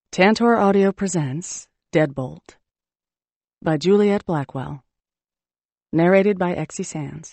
Tantor Audio presents Deadbolt by Juliet Blackwell. Narrated by Exie Sands.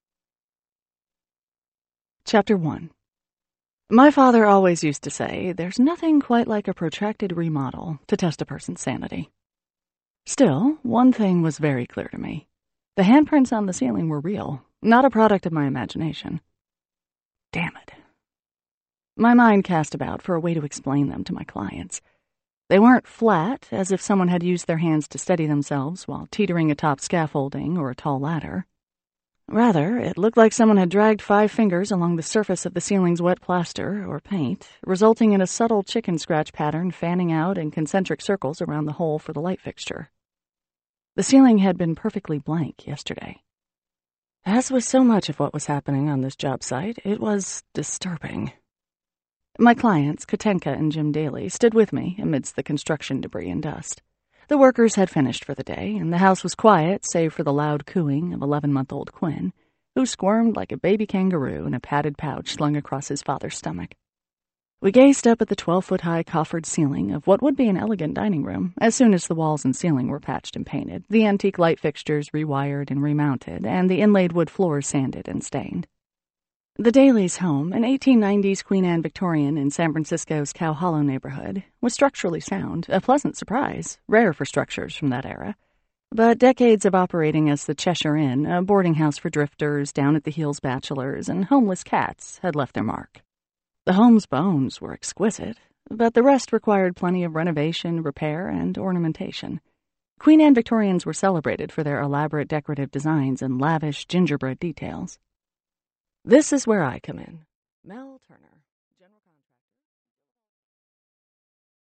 Chapter 1. My father always used to say, there's nothing quite like a protracted remodel to test a person's sanity. Still, one thing was very clear to me. The handprints on the ceiling were real, not a product of my imagination. Damn it. My mind cast about for a way to explain them to my clients. They weren't flat, as if someone had used their hands to steady themselves while teetering atop scaffolding or a tall ladder. Rather, it looked like someone had dragged 5 fingers along the surface of the ceiling's wet plaster or paint, resulting in a subtle chicken scratch pattern fanning out in concentric circles around the hole for the light fixture. The ceiling had been perfectly blank yesterday. As with so much of what was happening on this job site, it was disturbing. My clients, Katenka and Jim Daly, stood with me amidst the construction debris and dust. The workers had finished for the day, and the house was quiet save for the loud cooing of 11-month-old Quinn, who squirmed like a baby kangaroo in a padded pouch slung across his father's stomach. We gazed up at the 12-foot-high coffered ceiling of what would be an elegant dining room as soon as the walls and ceiling were patched and painted, the antique light fixtures rewired and remounted, and the inlaid wood floors sanded and stained. The Daly's home, an 1890s Queen Anne Victorian in San Francisco's Cow Hollow neighborhood, was structurally sound, a pleasant surprise, rare for structures from that era. But decades of operating as the Cheshire Inn, a boarding house for drifters, down-at-the-heels bachelors, and homeless cats, had left their mark. The home's bones were exquisite, but the rest required plenty of renovation, repair, and ornamentation. Queen Anne Victorians were celebrated for their elaborate decorative designs and lavish gingerbread details. This is where I come in. Mel Turner.